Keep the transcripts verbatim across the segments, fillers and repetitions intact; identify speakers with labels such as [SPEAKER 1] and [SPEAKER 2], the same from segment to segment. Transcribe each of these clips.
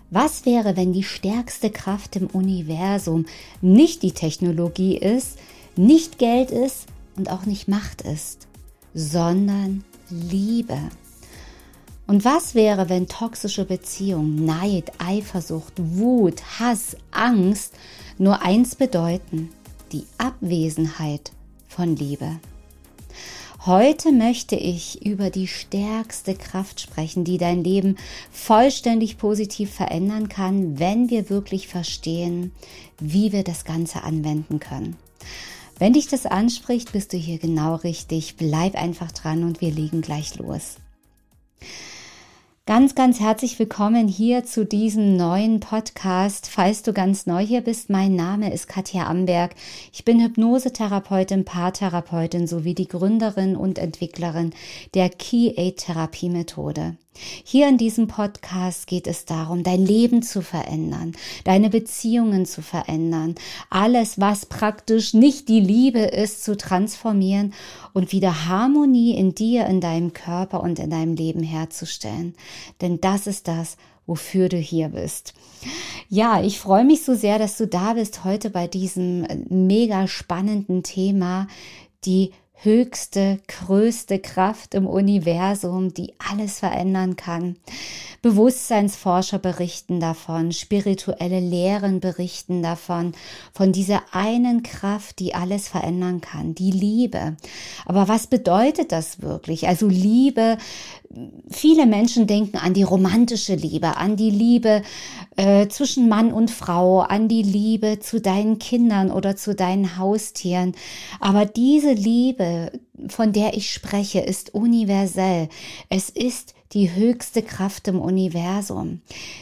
[SPEAKER 1] Was wäre, wenn die stärkste Kraft im Universum nicht die Technologie ist, nicht Geld ist und auch nicht Macht ist, sondern Liebe? Und was wäre, wenn toxische Beziehungen, Neid, Eifersucht, Wut, Hass, Angst nur eins bedeuten: die Abwesenheit von Liebe? Heute möchte ich über die stärkste Kraft sprechen, die dein Leben vollständig positiv verändern kann, wenn wir wirklich verstehen, wie wir das Ganze anwenden können. Wenn dich das anspricht, bist du hier genau richtig. Bleib einfach dran und wir legen gleich los. Ganz, ganz herzlich willkommen hier zu diesem neuen Podcast. Falls du ganz neu hier bist, mein Name ist Katja Amberg. Ich bin Hypnosetherapeutin, Paartherapeutin sowie die Gründerin und Entwicklerin der Key Eight Therapie Methode. Hier in diesem Podcast geht es darum, dein Leben zu verändern, deine Beziehungen zu verändern, alles, was praktisch nicht die Liebe ist, zu transformieren und wieder Harmonie in dir, in deinem Körper und in deinem Leben herzustellen. Denn das ist das, wofür du hier bist. Ja, ich freue mich so sehr, dass du da bist heute bei diesem mega spannenden Thema, die höchste, größte Kraft im Universum, die alles verändern kann. Bewusstseinsforscher berichten davon, spirituelle Lehren berichten davon, von dieser einen Kraft, die alles verändern kann, die Liebe. Aber was bedeutet das wirklich? Also Liebe, viele Menschen denken an die romantische Liebe, an die Liebe äh, zwischen Mann und Frau, an die Liebe zu deinen Kindern oder zu deinen Haustieren. Aber diese Liebe, von der ich spreche, ist universell. Es ist die höchste Kraft im Universum.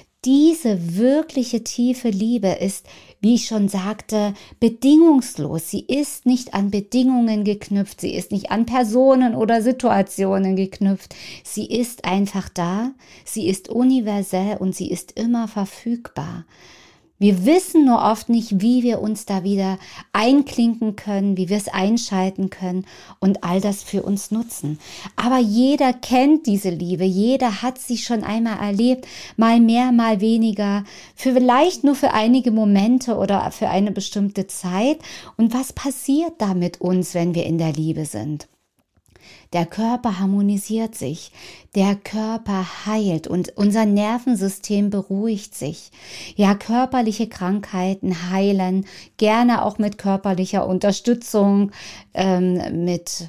[SPEAKER 1] Diese wirkliche tiefe Liebe ist, wie ich schon sagte, bedingungslos. Sie ist nicht an Bedingungen geknüpft, sie ist nicht an Personen oder Situationen geknüpft. Sie ist einfach da, sie ist universell und sie ist immer verfügbar. Wir wissen nur oft nicht, wie wir uns da wieder einklinken können, wie wir es einschalten können und all das für uns nutzen. Aber jeder kennt diese Liebe, jeder hat sie schon einmal erlebt, mal mehr, mal weniger, für vielleicht nur für einige Momente oder für eine bestimmte Zeit. Und was passiert da mit uns, wenn wir in der Liebe sind? Der Körper harmonisiert sich, der Körper heilt und unser Nervensystem beruhigt sich. Ja, körperliche Krankheiten heilen, gerne auch mit körperlicher Unterstützung, ähm, mit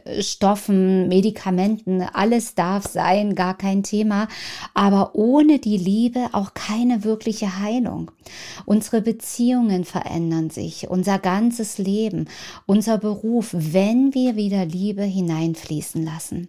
[SPEAKER 1] Stoffen, Medikamenten, alles darf sein, gar kein Thema, aber ohne die Liebe auch keine wirkliche Heilung. Unsere Beziehungen verändern sich, unser ganzes Leben, unser Beruf, wenn wir wieder Liebe hineinfließen lassen.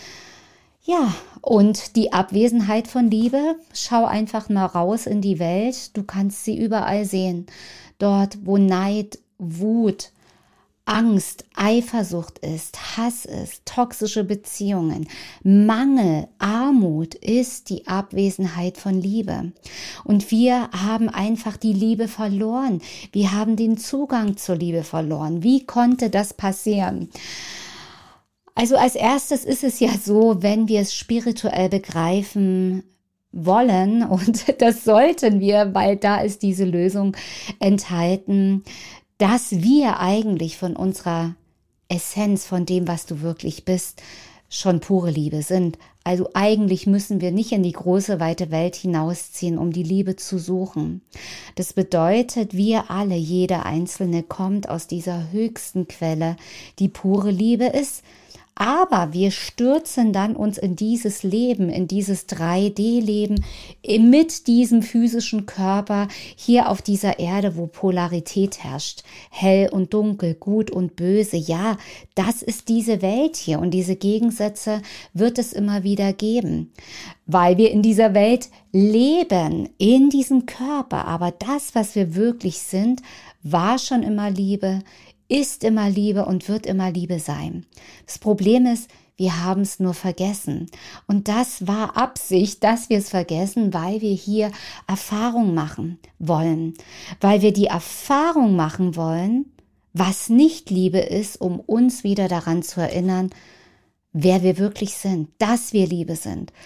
[SPEAKER 1] Ja, und die Abwesenheit von Liebe, schau einfach mal raus in die Welt, du kannst sie überall sehen. Dort, wo Neid, Wut, Angst, Eifersucht ist, Hass ist, toxische Beziehungen, Mangel, Armut ist die Abwesenheit von Liebe. Und wir haben einfach die Liebe verloren. Wir haben den Zugang zur Liebe verloren. Wie konnte das passieren? Also als erstes ist es ja so, wenn wir es spirituell begreifen wollen, und das sollten wir, weil da ist diese Lösung enthalten, dass wir eigentlich von unserer Essenz, von dem, was du wirklich bist, schon pure Liebe sind. Also eigentlich müssen wir nicht in die große, weite Welt hinausziehen, um die Liebe zu suchen. Das bedeutet, wir alle, jeder Einzelne kommt aus dieser höchsten Quelle, die pure Liebe ist. Aber wir stürzen dann uns in dieses Leben, in dieses drei D Leben, mit diesem physischen Körper hier auf dieser Erde, wo Polarität herrscht. Hell und dunkel, gut und böse. Ja, das ist diese Welt hier und diese Gegensätze wird es immer wieder geben, weil wir in dieser Welt leben, in diesem Körper. Aber das, was wir wirklich sind, war schon immer Liebe, ist immer Liebe und wird immer Liebe sein. Das Problem ist, wir haben es nur vergessen. Und das war Absicht, dass wir es vergessen, weil wir hier Erfahrung machen wollen. Weil wir die Erfahrung machen wollen, was nicht Liebe ist, um uns wieder daran zu erinnern, wer wir wirklich sind, dass wir Liebe sind.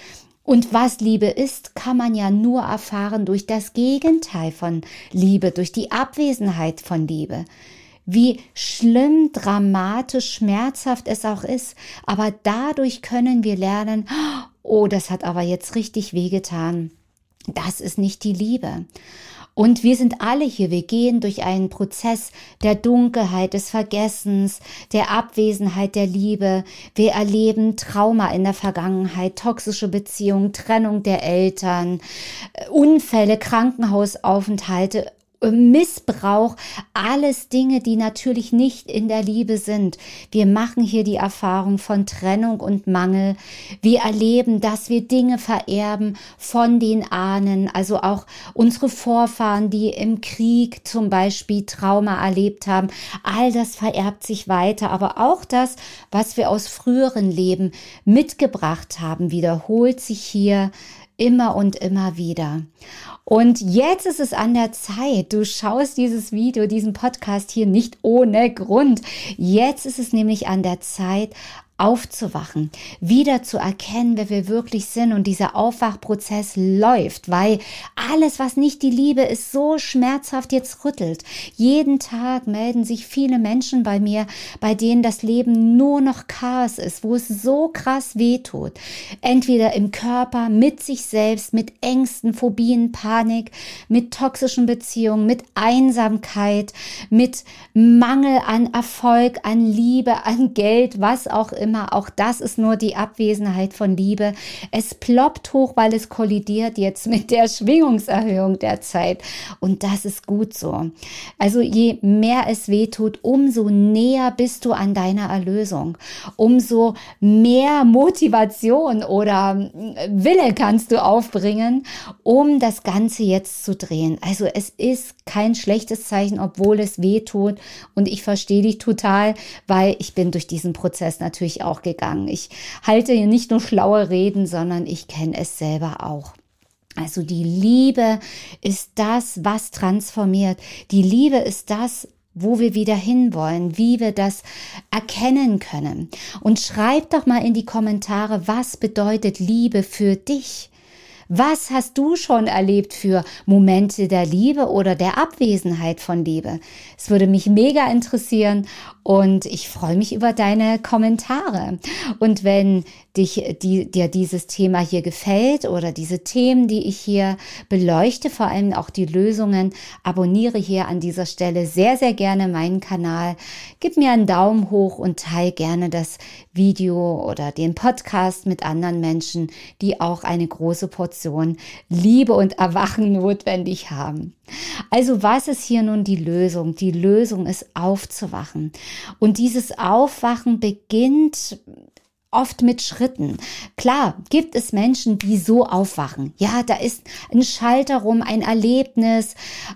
[SPEAKER 1] Und was Liebe ist, kann man ja nur erfahren durch das Gegenteil von Liebe, durch die Abwesenheit von Liebe. Wie schlimm, dramatisch, schmerzhaft es auch ist. Aber dadurch können wir lernen, oh, das hat aber jetzt richtig wehgetan. Das ist nicht die Liebe. Und wir sind alle hier, wir gehen durch einen Prozess der Dunkelheit, des Vergessens, der Abwesenheit der Liebe. Wir erleben Trauma in der Vergangenheit, toxische Beziehungen, Trennung der Eltern, Unfälle, Krankenhausaufenthalte, Missbrauch, alles Dinge, die natürlich nicht in der Liebe sind. Wir machen hier die Erfahrung von Trennung und Mangel. Wir erleben, dass wir Dinge vererben von den Ahnen, also auch unsere Vorfahren, die im Krieg zum Beispiel Trauma erlebt haben. All das vererbt sich weiter, aber auch das, was wir aus früheren Leben mitgebracht haben, wiederholt sich hier immer und immer wieder. Und jetzt ist es an der Zeit, du schaust dieses Video, diesen Podcast hier nicht ohne Grund. Jetzt ist es nämlich an der Zeit, aufzuwachen, wieder zu erkennen, wer wir wirklich sind, und dieser Aufwachprozess läuft, weil alles, was nicht die Liebe ist, so schmerzhaft jetzt rüttelt. Jeden Tag melden sich viele Menschen bei mir, bei denen das Leben nur noch Chaos ist, wo es so krass wehtut. Entweder im Körper, mit sich selbst, mit Ängsten, Phobien, Panik, mit toxischen Beziehungen, mit Einsamkeit, mit Mangel an Erfolg, an Liebe, an Geld, was auch immer. Immer, auch das ist nur die Abwesenheit von Liebe. Es ploppt hoch, weil es kollidiert jetzt mit der Schwingungserhöhung der Zeit. Und das ist gut so. Also je mehr es wehtut, umso näher bist du an deiner Erlösung. Umso mehr Motivation oder Wille kannst du aufbringen, um das Ganze jetzt zu drehen. Also es ist kein schlechtes Zeichen, obwohl es wehtut. Und ich verstehe dich total, weil ich bin durch diesen Prozess natürlich auch gegangen. Ich halte hier nicht nur schlaue Reden, sondern ich kenne es selber auch. Also die Liebe ist das, was transformiert. Die Liebe ist das, wo wir wieder hinwollen, wie wir das erkennen können. Und schreib doch mal in die Kommentare, was bedeutet Liebe für dich? Was hast du schon erlebt für Momente der Liebe oder der Abwesenheit von Liebe? Es würde mich mega interessieren und ich freue mich über deine Kommentare. Und wenn dich, die, dir dieses Thema hier gefällt oder diese Themen, die ich hier beleuchte, vor allem auch die Lösungen, abonniere hier an dieser Stelle sehr, sehr gerne meinen Kanal. Gib mir einen Daumen hoch und teile gerne das Video oder den Podcast mit anderen Menschen, die auch eine große Portion Liebe und Erwachen notwendig haben. Also was ist hier nun die Lösung? Die Lösung ist aufzuwachen. Und dieses Aufwachen beginnt oft mit Schritten. Klar, gibt es Menschen, die so aufwachen. Ja, da ist ein Schalter rum, ein Erlebnis,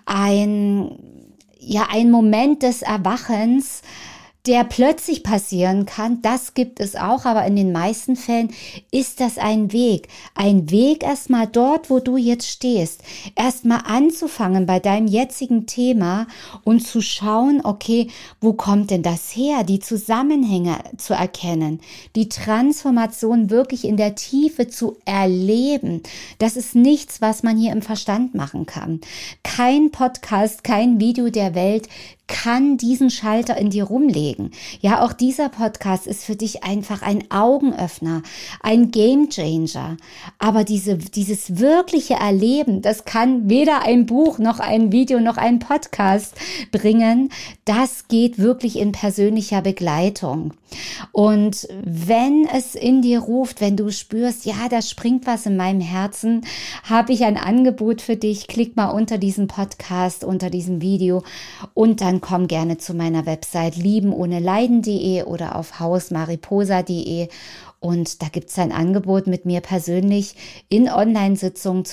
[SPEAKER 1] ein, ja, ein Moment des Erwachens, der plötzlich passieren kann. Das gibt es auch, aber in den meisten Fällen ist das ein Weg. Ein Weg erstmal dort, wo du jetzt stehst. Erstmal anzufangen bei deinem jetzigen Thema und zu schauen, okay, wo kommt denn das her? Die Zusammenhänge zu erkennen, die Transformation wirklich in der Tiefe zu erleben. Das ist nichts, was man hier im Verstand machen kann. Kein Podcast, kein Video der Welt kann diesen Schalter in dir rumlegen. Ja, auch dieser Podcast ist für dich einfach ein Augenöffner, ein Gamechanger. Aber diese, dieses wirkliche Erleben, das kann weder ein Buch noch ein Video noch ein Podcast bringen. Das geht wirklich in persönlicher Begleitung. Und wenn es in dir ruft, wenn du spürst, ja, da springt was in meinem Herzen, habe ich ein Angebot für dich. Klick mal unter diesem Podcast, unter diesem Video und dann komm gerne zu meiner Website lieben ohne leiden punkt de oder auf haus mariposa punkt de und da gibt es ein Angebot, mit mir persönlich in Online-Sitzungen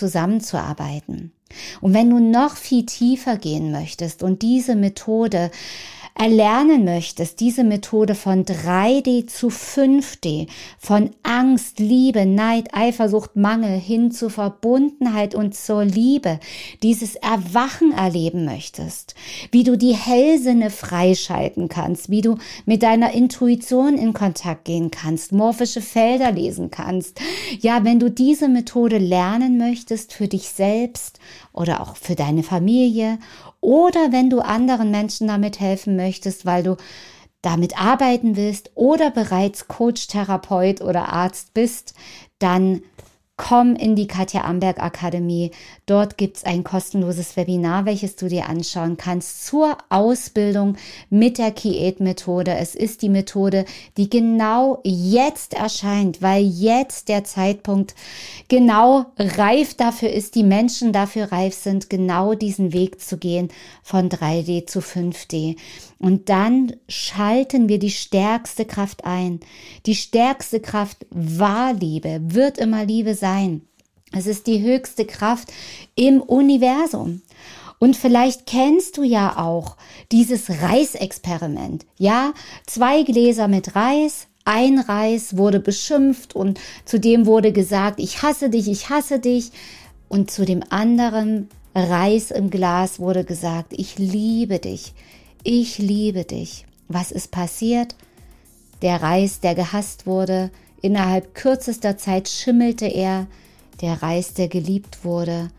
[SPEAKER 1] zusammenzuarbeiten. Und wenn du noch viel tiefer gehen möchtest und diese Methode erlernen möchtest, diese Methode von drei D zu fünf D, von Angst, Liebe, Neid, Eifersucht, Mangel hin zur Verbundenheit und zur Liebe, dieses Erwachen erleben möchtest, wie du die Hellsinne freischalten kannst, wie du mit deiner Intuition in Kontakt gehen kannst, morphische Felder lesen kannst. Ja, wenn du diese Methode lernen möchtest für dich selbst oder auch für deine Familie oder wenn du anderen Menschen damit helfen möchtest, weil du damit arbeiten willst oder bereits Coach, Therapeut oder Arzt bist, dann komm in die Katja Amberg Akademie. Dort gibt's ein kostenloses Webinar, welches du dir anschauen kannst zur Ausbildung mit der Ki-Ed-Methode. Es ist die Methode, die genau jetzt erscheint, weil jetzt der Zeitpunkt genau reif dafür ist, die Menschen dafür reif sind, genau diesen Weg zu gehen von drei D zu fünf D. Und dann schalten wir die stärkste Kraft ein. Die stärkste Kraft war Liebe, wird immer Liebe sein. Es ist die höchste Kraft im Universum. Und vielleicht kennst du ja auch dieses Reisexperiment. Ja, zwei Gläser mit Reis, ein Reis wurde beschimpft und zu dem wurde gesagt, ich hasse dich, ich hasse dich. Und zu dem anderen Reis im Glas wurde gesagt, ich liebe dich. Ich liebe dich. Was ist passiert? Der Reis, der gehasst wurde, innerhalb kürzester Zeit schimmelte er. Der Reis, der geliebt wurde,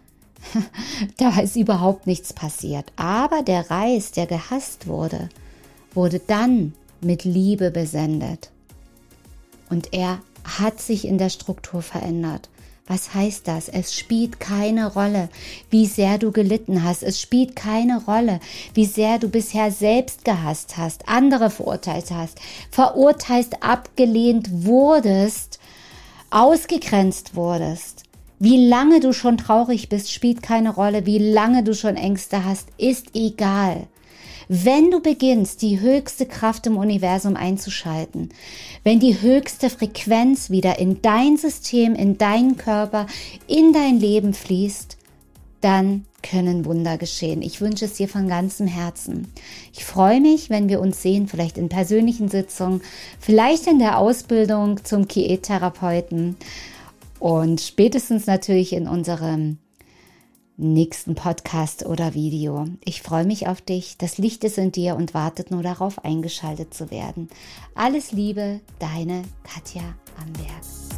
[SPEAKER 1] da ist überhaupt nichts passiert. Aber der Reis, der gehasst wurde, wurde dann mit Liebe besendet. Und er hat sich in der Struktur verändert. Was heißt das? Es spielt keine Rolle, wie sehr du gelitten hast. Es spielt keine Rolle, wie sehr du bisher selbst gehasst hast, andere verurteilt hast, verurteilt, abgelehnt wurdest, ausgegrenzt wurdest. Wie lange du schon traurig bist, spielt keine Rolle. Wie lange du schon Ängste hast, ist egal. Wenn du beginnst, die höchste Kraft im Universum einzuschalten, wenn die höchste Frequenz wieder in dein System, in deinen Körper, in dein Leben fließt, dann können Wunder geschehen. Ich wünsche es dir von ganzem Herzen. Ich freue mich, wenn wir uns sehen, vielleicht in persönlichen Sitzungen, vielleicht in der Ausbildung zum Ki-Ed-Therapeuten und spätestens natürlich in unserem nächsten Podcast oder Video. Ich freue mich auf dich. Das Licht ist in dir und wartet nur darauf, eingeschaltet zu werden. Alles Liebe, deine Katja Amberg.